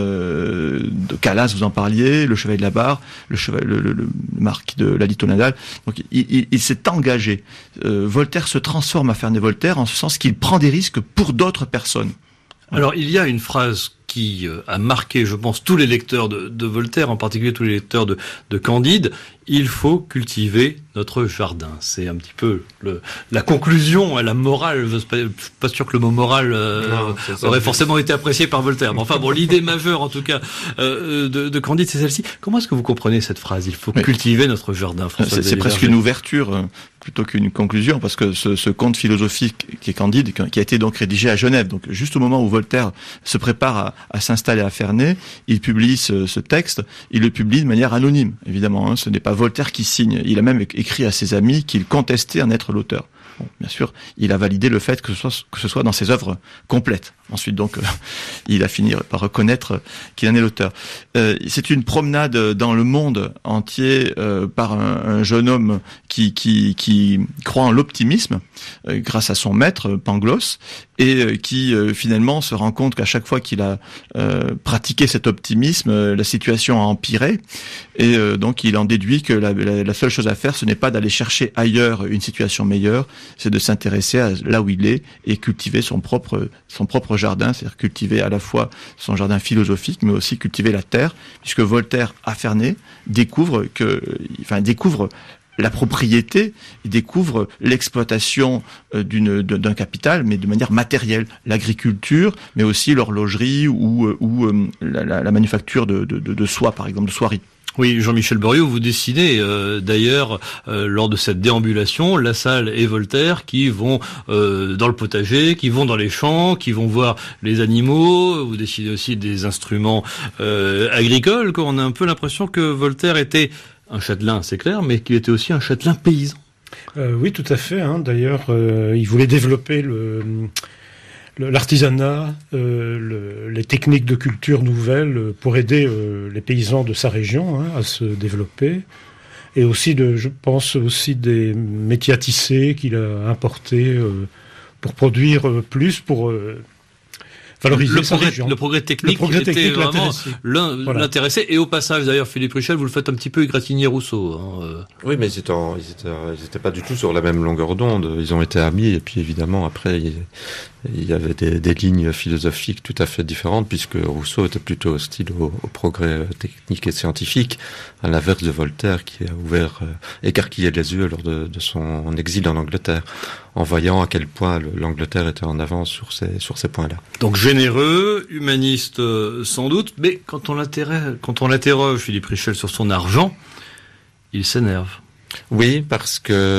euh, de Calas, vous en parliez, le Chevalier de la Barre, le, chevalier, le, le, le marquis de la Litonadale. Donc il, il, il s'est engagé. Euh, Voltaire se transforme à Ferney-Voltaire en ce sens qu'il prend des risques pour d'autres personnes. Alors il y a une phrase qui a marqué, je pense, tous les lecteurs de, de Voltaire, en particulier tous les lecteurs de, de Candide. Il faut cultiver notre jardin. C'est un petit peu le, la conclusion, la morale. Je ne suis pas sûr que le mot morale euh, non, aurait forcément été apprécié par Voltaire. Mais enfin bon, l'idée majeure, en tout cas, euh, de, de Candide, c'est celle-ci. Comment est-ce que vous comprenez cette phrase? Il faut oui. cultiver notre jardin. C'est, c'est presque une ouverture euh, plutôt qu'une conclusion, parce que ce, ce conte philosophique qui est Candide, qui a été donc rédigé à Genève, donc juste au moment où Voltaire se prépare à, à s'installer à Ferney, il publie ce, ce texte. Il le publie de manière anonyme, évidemment. Hein, ce n'est pas Voltaire qui signe. Il a même écrit à ses amis qu'il contestait en être l'auteur. Bon, bien sûr, il a validé le fait que ce soit, que ce soit dans ses œuvres complètes. Ensuite, donc, euh, il a fini par reconnaître qu'il en est l'auteur. Euh, c'est une promenade dans le monde entier euh, par un, un jeune homme qui, qui, qui croit en l'optimisme euh, grâce à son maître, Pangloss, et euh, qui euh, finalement se rend compte qu'à chaque fois qu'il a euh, pratiqué cet optimisme, euh, la situation a empiré, et euh, donc il en déduit que la, la, la seule chose à faire, ce n'est pas d'aller chercher ailleurs une situation meilleure, c'est de s'intéresser à là où il est et cultiver son propre son propre jardin, c'est-à-dire cultiver à la fois son jardin philosophique, mais aussi cultiver la terre, puisque Voltaire, à Ferney, découvre que, enfin, découvre la propriété, il découvre l'exploitation d'une, d'un capital, mais de manière matérielle, l'agriculture, mais aussi l'horlogerie ou, ou la, la, la manufacture de, de, de soie, par exemple, de soierie. Oui, Jean-Michel Boriot, vous dessinez euh, d'ailleurs euh, lors de cette déambulation La Salle et Voltaire qui vont euh, dans le potager, qui vont dans les champs, qui vont voir les animaux. Vous dessinez aussi des instruments euh, agricoles. On a un peu l'impression que Voltaire était un châtelain, c'est clair, mais qu'il était aussi un châtelain paysan. Euh, oui, tout à fait. Hein. D'ailleurs, euh, il voulait développer le, le, l'artisanat, euh, le, les techniques de culture nouvelles pour aider euh, les paysans de sa région hein, à se développer. Et aussi, de, je pense aussi des métiers à tisser qu'il a importés euh, pour produire euh, plus, pour euh, valoriser le sa progrès, région. Le progrès technique, le progrès était technique vraiment l'intéressait. Voilà. l'intéressé. Et au passage, d'ailleurs, Philippe Richel, vous le faites un petit peu égratigner Rousseau. Hein. Oui, mais ils étaient, en, ils, étaient, ils étaient pas du tout sur la même longueur d'onde. Ils ont été amis, et puis évidemment, après, il, il y avait des, des lignes philosophiques tout à fait différentes, puisque Rousseau était plutôt hostile au, au progrès technique et scientifique, à l'inverse de Voltaire, qui a ouvert, euh, écarquillé les yeux lors de, de son exil en Angleterre, en voyant à quel point le, l'Angleterre était en avance sur ces, sur ces points-là. Donc généreux, humaniste euh, sans doute, mais quand on l'interroge, quand on l'interroge, Philippe Richel, sur son argent, il s'énerve. Oui, parce que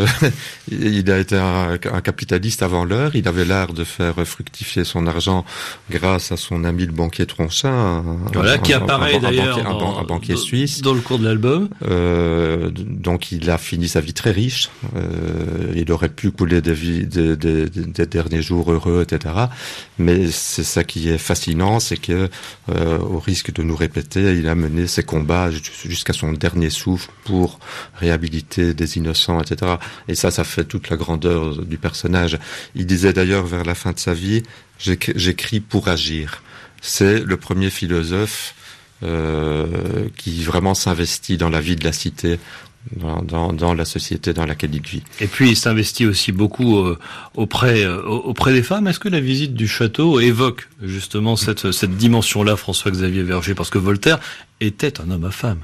il a été un, un capitaliste avant l'heure. Il avait l'art de faire fructifier son argent grâce à son ami le banquier Tronchin. Un, voilà, un, qui apparaît un, un, d'ailleurs un banquier, dans, un, un banquier dans, suisse. Dans le cours de l'album. Euh, donc il a fini sa vie très riche. Euh, il aurait pu couler des, vies, des, des, des derniers jours heureux, et cetera. Mais c'est ça qui est fascinant, c'est que, euh, au risque de nous répéter, il a mené ses combats jusqu'à son dernier souffle pour réhabiliter des innocents, et cetera. Et ça, ça fait toute la grandeur du personnage. Il disait d'ailleurs vers la fin de sa vie, j'écris pour agir. C'est le premier philosophe euh, qui vraiment s'investit dans la vie de la cité, dans, dans, dans la société dans laquelle il vit. Et puis il s'investit aussi beaucoup euh, auprès euh, auprès des femmes. Est-ce que la visite du château évoque justement cette cette dimension-là, François-Xavier Verger, parce que Voltaire était un homme à femme.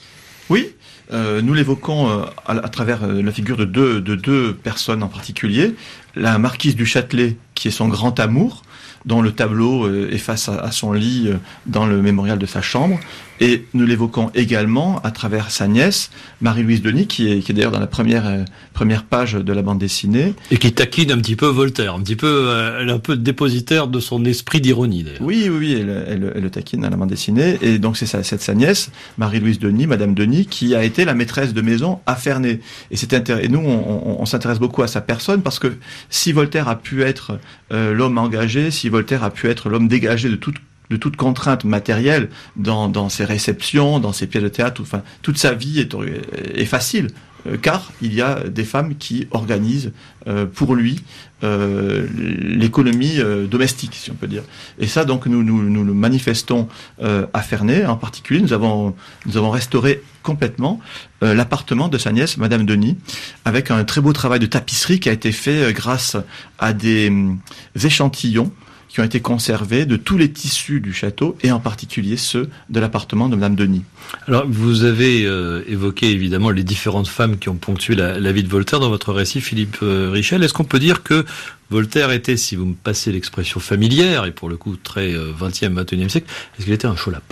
Oui. Euh, nous l'évoquons euh, à, à travers euh, la figure de deux, de deux personnes en particulier. La marquise du Châtelet, qui est son grand amour, dont le tableau euh, est face à, à son lit euh, dans le mémorial de sa chambre. Et nous l'évoquons également à travers sa nièce, Marie-Louise Denis, qui est, qui est d'ailleurs dans la première, euh, première page de la bande dessinée. Et qui taquine un petit peu Voltaire, un petit peu, euh, elle est un peu dépositaire de son esprit d'ironie d'ailleurs. Oui, oui, oui, elle, elle, elle le taquine dans la bande dessinée. Et donc c'est sa, c'est sa nièce, Marie-Louise Denis, Madame Denis, qui a été la maîtresse de maison à Ferney. Et, c'est intér- et nous, on, on, on s'intéresse beaucoup à sa personne, parce que si Voltaire a pu être euh, l'homme engagé, si Voltaire a pu être l'homme dégagé de toute de toute contrainte matérielle dans, dans ses réceptions, dans ses pièces de théâtre, tout, enfin, toute sa vie est, est facile, euh, car il y a des femmes qui organisent euh, pour lui euh, l'économie euh, domestique, si on peut dire. Et ça, donc, nous, nous, nous le manifestons euh, à Ferney, en particulier. Nous avons, nous avons restauré complètement euh, l'appartement de sa nièce, Madame Denis, avec un très beau travail de tapisserie qui a été fait euh, grâce à des euh, échantillons qui ont été conservés de tous les tissus du château, et en particulier ceux de l'appartement de Madame Denis. Alors, vous avez euh, évoqué évidemment les différentes femmes qui ont ponctué la, la vie de Voltaire dans votre récit, Philippe euh, Richel. Est-ce qu'on peut dire que Voltaire était, si vous me passez l'expression familière, et pour le coup très euh, vingtième, vingt et unième siècle, est-ce qu'il était un chaud lapin ?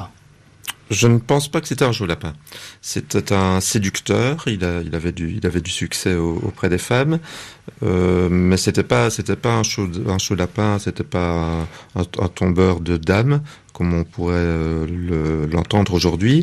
Je ne pense pas que c'était un chaud lapin. C'était un séducteur. Il, a, il avait du, il avait du succès au, auprès des femmes, euh, mais c'était pas, c'était pas un chaud, un chaud lapin. C'était pas un, un tombeur de dames comme on pourrait euh, le, l'entendre aujourd'hui.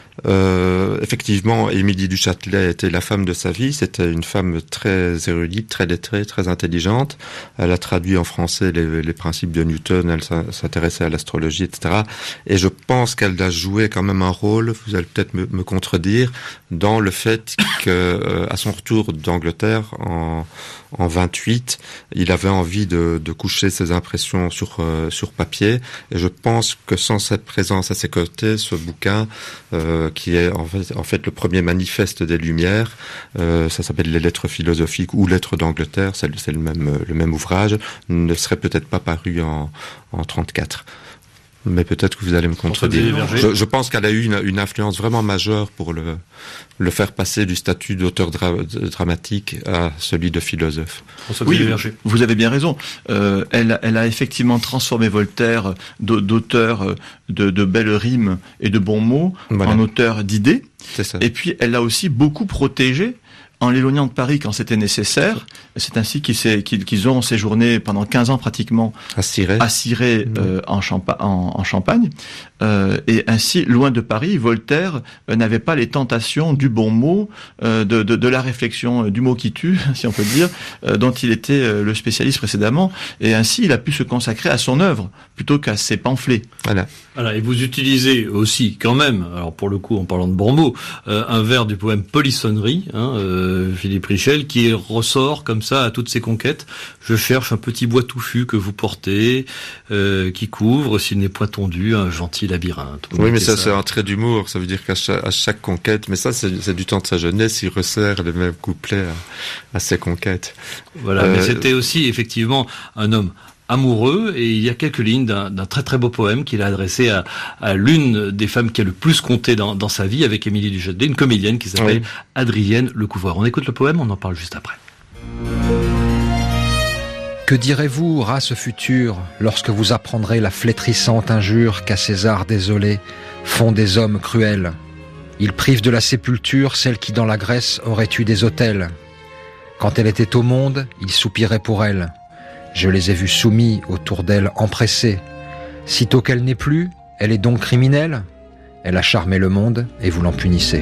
Euh, effectivement, Émilie du Châtelet était la femme de sa vie. C'était une femme très érudite, très lettrée, très intelligente. Elle a traduit en français les, les principes de Newton. Elle s'intéressait à l'astrologie, et cetera. Et je pense qu'elle a joué quand même un rôle, vous allez peut-être me, me contredire, dans le fait que, euh, à son retour d'Angleterre en, en vingt-huit, il avait envie de, de coucher ses impressions sur, euh, sur papier. Et je pense que sans cette présence à ses côtés, ce bouquin, euh, qui est en fait, en fait le premier manifeste des Lumières, euh, ça s'appelle les Lettres philosophiques ou Lettres d'Angleterre, c'est, c'est le même le même ouvrage, ne serait peut-être pas paru en en trente-quatre. Mais peut-être que vous allez me contredire. Je, je pense qu'elle a eu une, une influence vraiment majeure pour le, le faire passer du statut d'auteur dra- dramatique à celui de philosophe. Oui, vous avez bien raison. Euh, elle, elle a effectivement transformé Voltaire d'auteur de, de belles rimes et de bons mots, voilà, en auteur d'idées. C'est ça. Et puis, elle l'a aussi beaucoup protégé en l'éloignant de Paris quand c'était nécessaire. C'est ainsi qu'ils, s'est, qu'ils, qu'ils ont séjourné pendant quinze ans pratiquement à Cirey, à Cirey mmh. euh, en, Champa- en, en Champagne. Euh, et ainsi, loin de Paris, Voltaire euh, n'avait pas les tentations du bon mot, euh, de, de, de la réflexion, euh, du mot qui tue, si on peut dire, euh, dont il était euh, le spécialiste précédemment. Et ainsi, il a pu se consacrer à son œuvre plutôt qu'à ses pamphlets. Voilà. Voilà, et vous utilisez aussi, quand même, alors pour le coup, en parlant de bon mot, euh, un vers du poème Polissonnerie, hein, euh, Philippe Richel, qui ressort comme ça à toutes ses conquêtes. Je cherche un petit bois touffu que vous portez, euh, qui couvre, s'il n'est point tondu, un gentil labyrinthe. Vous oui, mais ça, ça, c'est un trait d'humour. Ça veut dire qu'à chaque, à chaque conquête, mais ça, c'est, c'est du temps de sa jeunesse, il resserre les mêmes couplets à, à ses conquêtes. Voilà, euh, mais c'était aussi, effectivement, un homme amoureux, et il y a quelques lignes d'un, d'un très très beau poème qu'il a adressé à, à l'une des femmes qui a le plus compté dans, dans sa vie, avec Émilie du Châtelet, une comédienne qui s'appelle oui. Adrienne Lecouvreur. On écoute le poème, on en parle juste après. Que direz-vous, race future, lorsque vous apprendrez la flétrissante injure qu'à César désolé font des hommes cruels? Ils privent de la sépulture celle qui dans la Grèce aurait eu des autels. Quand elle était au monde, ils soupiraient pour elle. Je les ai vus soumis autour d'elle empressés. Sitôt qu'elle n'est plus, elle est donc criminelle? Elle a charmé le monde et vous l'en punissez.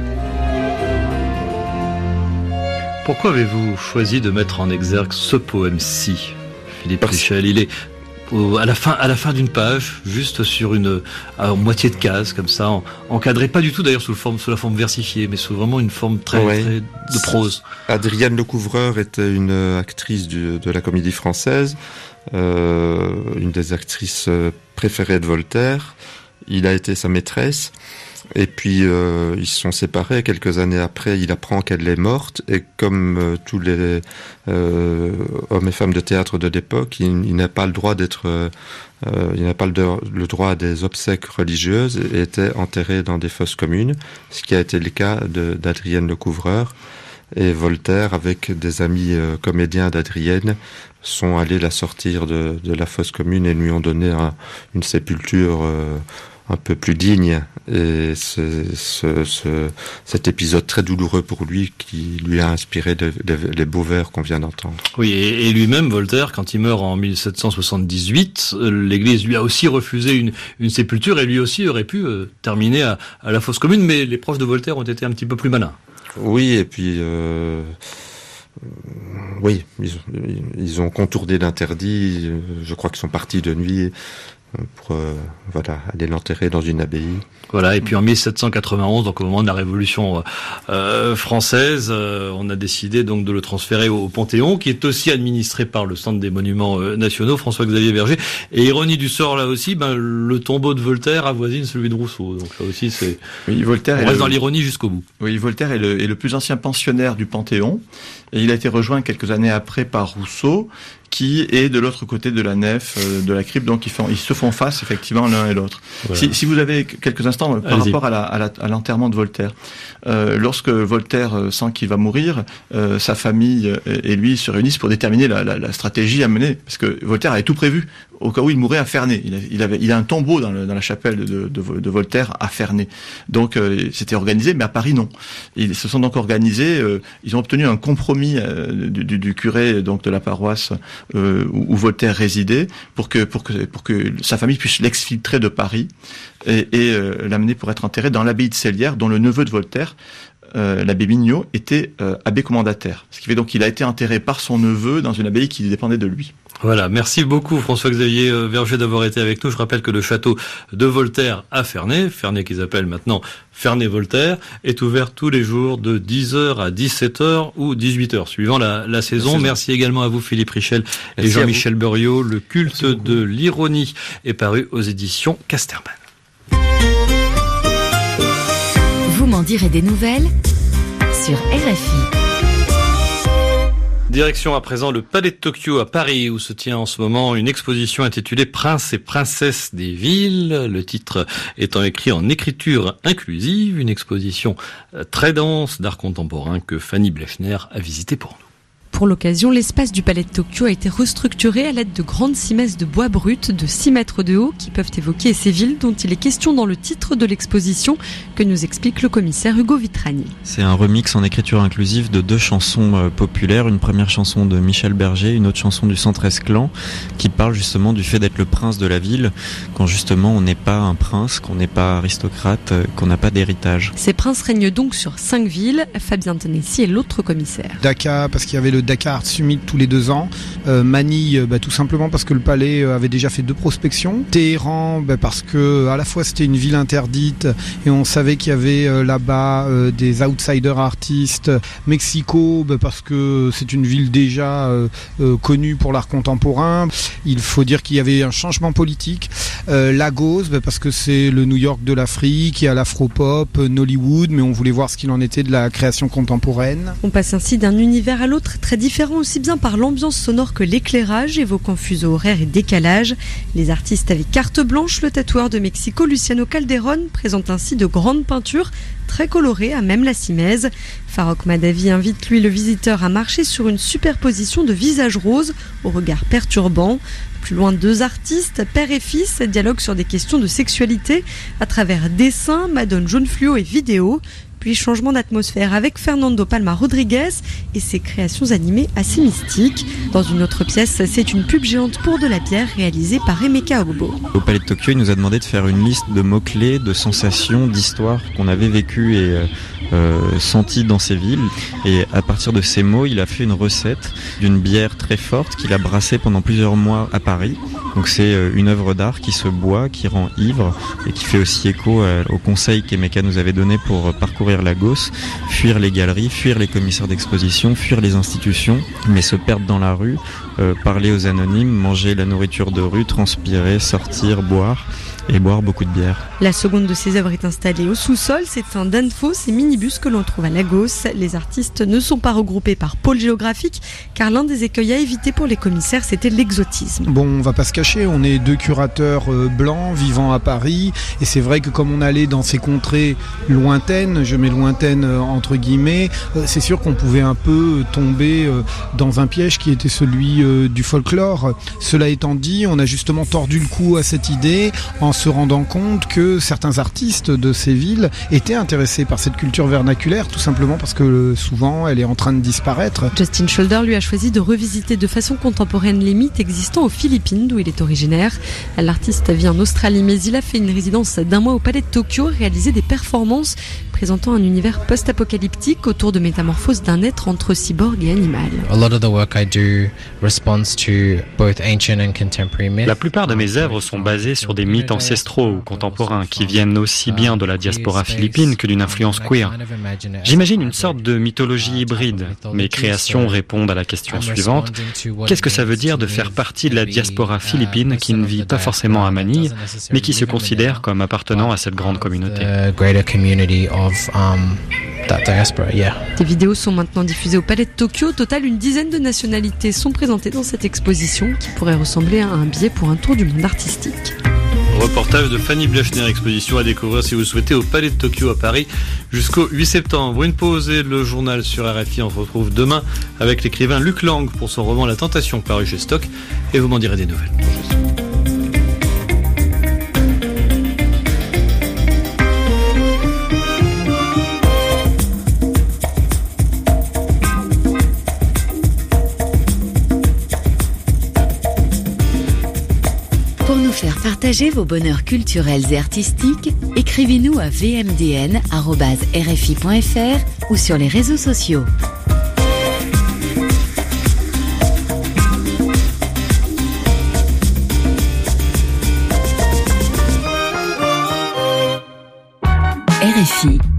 Pourquoi avez-vous choisi de mettre en exergue ce poème-ci, Philippe Parce... Richel? Il est au, à la fin, à la fin d'une page, juste sur une à moitié de case, comme ça, en, encadré, pas du tout d'ailleurs sous, le forme, sous la forme versifiée, mais sous vraiment une forme très, ouais. très de prose. Adrienne Lecouvreur était une actrice du, de la Comédie Française, euh, une des actrices préférées de Voltaire. Il a été sa maîtresse. Et puis euh, ils se sont séparés. Quelques années après, il apprend qu'elle est morte. Et comme euh, tous les euh, hommes et femmes de théâtre de l'époque, il, il n'a pas le droit d'être, euh, il n'a pas le, le droit à des obsèques religieuses et était enterré dans des fosses communes, ce qui a été le cas de, d'Adrienne Lecouvreur. Et Voltaire, avec des amis euh, comédiens d'Adrienne, sont allés la sortir de, de la fosse commune et lui ont donné un, une sépulture euh, un peu plus digne. Et ce, ce, ce, cet épisode très douloureux pour lui qui lui a inspiré de, de, les beaux vers qu'on vient d'entendre. Oui, et, et lui-même, Voltaire, quand il meurt en mille sept cent soixante-dix-huit, l'Église lui a aussi refusé une, une sépulture et lui aussi aurait pu euh, terminer à, à la fosse commune, mais les proches de Voltaire ont été un petit peu plus malins. Oui, et puis... Euh... Oui, ils, ils ont contourné l'interdit. Je crois qu'ils sont partis de nuit pour euh, voilà, aller l'enterrer dans une abbaye. Voilà, et puis en mille sept cent quatre-vingt-onze, donc au moment de la Révolution euh, française, euh, on a décidé donc de le transférer au, au Panthéon, qui est aussi administré par le Centre des Monuments euh, Nationaux, François-Xavier Berger. Et ironie du sort, là aussi, ben, le tombeau de Voltaire avoisine celui de Rousseau. Donc là aussi, c'est... Oui, Voltaire on reste le... dans l'ironie jusqu'au bout. Oui, Voltaire est le, est le plus ancien pensionnaire du Panthéon, et il a été rejoint quelques années après par Rousseau, qui est de l'autre côté de la nef, euh, de la crypte, donc ils, font, ils se font face effectivement l'un et l'autre. Voilà. Si, si vous avez quelques instants euh, par Allez-y. rapport à, la, à, la, à l'enterrement de Voltaire, euh, lorsque Voltaire euh, sent qu'il va mourir, euh, sa famille et lui se réunissent pour déterminer la, la, la stratégie à mener, parce que Voltaire avait tout prévu au cas où il mourrait à Ferney. Il, a, il, avait, il a un tombeau dans, le, dans la chapelle de, de, de Voltaire à Ferney. Donc euh, c'était organisé, mais à Paris non. Ils se sont donc organisés, euh, ils ont obtenu un compromis euh, du, du, du curé donc de la paroisse euh, où, où Voltaire résidait, pour que, pour, que, pour que sa famille puisse l'exfiltrer de Paris et, et euh, l'amener pour être enterré dans l'abbaye de Célière, dont le neveu de Voltaire, Euh, l'abbé Mignot, était euh, abbé commendataire. Ce qui fait donc qu'il a été enterré par son neveu dans une abbaye qui dépendait de lui. Voilà, merci beaucoup François-Xavier Berger d'avoir été avec nous. Je rappelle que le château de Voltaire à Ferney, Ferney qu'ils appellent maintenant Ferney-Voltaire, est ouvert tous les jours de dix heures à dix-sept heures ou dix-huit heures, suivant la, la saison. La merci saison. Également à vous Philippe Richel et merci Jean-Michel Beuriot. Le culte de l'ironie est paru aux éditions Casterman. Vous m'en direz des nouvelles sur R F I. Direction à présent le Palais de Tokyo à Paris, où se tient en ce moment une exposition intitulée Princes et princesses des villes, le titre étant écrit en écriture inclusive, une exposition très dense d'art contemporain que Fanny Blechner a visitée pour nous. Pour l'occasion, l'espace du Palais de Tokyo a été restructuré à l'aide de grandes six messes de bois brut de six mètres de haut qui peuvent évoquer ces villes dont il est question dans le titre de l'exposition que nous explique le commissaire Hugo Vitrani. C'est un remix en écriture inclusive de deux chansons populaires, une première chanson de Michel Berger, une autre chanson du Centre-Est Clan qui parle justement du fait d'être le prince de la ville quand justement on n'est pas un prince, qu'on n'est pas aristocrate, qu'on n'a pas d'héritage. Ces princes règnent donc sur cinq villes. Fabien Tenessi est l'autre commissaire. Dakar parce qu'il y avait le Dakar Art Summit tous les deux ans. Euh, Manille bah, tout simplement parce que le palais avait déjà fait deux prospections. Téhéran bah, parce que à la fois c'était une ville interdite et on savait qu'il y avait euh, là-bas euh, des outsider artistes. Mexico bah, parce que c'est une ville déjà euh, euh, connue pour l'art contemporain. Il faut dire qu'il y avait un changement politique. Euh, Lagos bah, parce que c'est le New York de l'Afrique, il y a l'afropop, Nollywood, mais on voulait voir ce qu'il en était de la création contemporaine. On passe ainsi d'un univers à l'autre, très différent aussi bien par l'ambiance sonore que l'éclairage, évoquant fuseau horaire et décalage. Les artistes avaient carte blanche. Le tatoueur de Mexico, Luciano Calderón, présente ainsi de grandes peintures très colorées à même la Simèze. Farrokh Mahdavi invite lui le visiteur à marcher sur une superposition de visages roses au regard perturbant. Plus loin, deux artistes, père et fils, dialoguent sur des questions de sexualité à travers dessins, madone jaune fluo et vidéo. Puis changement d'atmosphère avec Fernando Palma Rodriguez et ses créations animées assez mystiques. Dans une autre pièce, c'est une pub géante pour de la bière réalisée par Emeka Ogbo. Au Palais de Tokyo, il nous a demandé de faire une liste de mots-clés, de sensations, d'histoires qu'on avait vécues et euh, euh, senties dans ces villes. Et à partir de ces mots, il a fait une recette d'une bière très forte qu'il a brassée pendant plusieurs mois à Paris. Donc c'est euh, une œuvre d'art qui se boit, qui rend ivre et qui fait aussi écho euh, aux conseils qu'Emeka nous avait donnés pour euh, parcourir Lagos, fuir les galeries, fuir les commissaires d'exposition, fuir les institutions, mais se perdre dans la rue, euh, parler aux anonymes, manger la nourriture de rue, transpirer, sortir, boire et boire beaucoup de bière. La seconde de ces œuvres est installée au sous-sol. C'est un danfo, ces minibus que l'on trouve à Lagos. Les artistes ne sont pas regroupés par pôle géographique, car l'un des écueils à éviter pour les commissaires, c'était l'exotisme. Bon, on va pas se cacher, on est deux curateurs euh, blancs vivant à Paris, et c'est vrai que comme on allait dans ces contrées lointaines, je mets lointaines euh, entre guillemets, euh, c'est sûr qu'on pouvait un peu tomber euh, dans un piège qui était celui euh, du folklore. Cela étant dit, on a justement tordu le cou à cette idée en se rendant compte que certains artistes de ces villes étaient intéressés par cette culture vernaculaire, tout simplement parce que souvent elle est en train de disparaître. Justin Scholder lui a choisi de revisiter de façon contemporaine les mythes existants aux Philippines, d'où il est originaire. L'artiste vit en Australie, mais il a fait une résidence d'un mois au Palais de Tokyo, réalisé des performances présentant un univers post-apocalyptique autour de métamorphoses d'un être entre cyborg et animal. La plupart de mes œuvres sont basées sur des mythes ancestraux ou contemporains qui viennent aussi bien de la diaspora philippine que d'une influence queer. J'imagine une sorte de mythologie hybride. Mes créations répondent à la question suivante. Qu'est-ce que ça veut dire de faire partie de la diaspora philippine qui ne vit pas forcément à Manille, mais qui se considère comme appartenant à cette grande communauté? Of, um, that diaspora, yeah. Des vidéos sont maintenant diffusées au Palais de Tokyo. Au total, une dizaine de nationalités sont présentées dans cette exposition qui pourrait ressembler à un billet pour un tour du monde artistique. Reportage de Fanny Blechner, exposition à découvrir si vous souhaitez au Palais de Tokyo à Paris jusqu'au huit septembre. Une pause et le journal sur R F I. On se retrouve demain avec l'écrivain Luc Lang pour son roman La Tentation paru chez Stock et vous m'en direz des nouvelles. Pour nous faire partager vos bonheurs culturels et artistiques, écrivez-nous à v m d n arobase r f i point f r ou sur les réseaux sociaux. R F I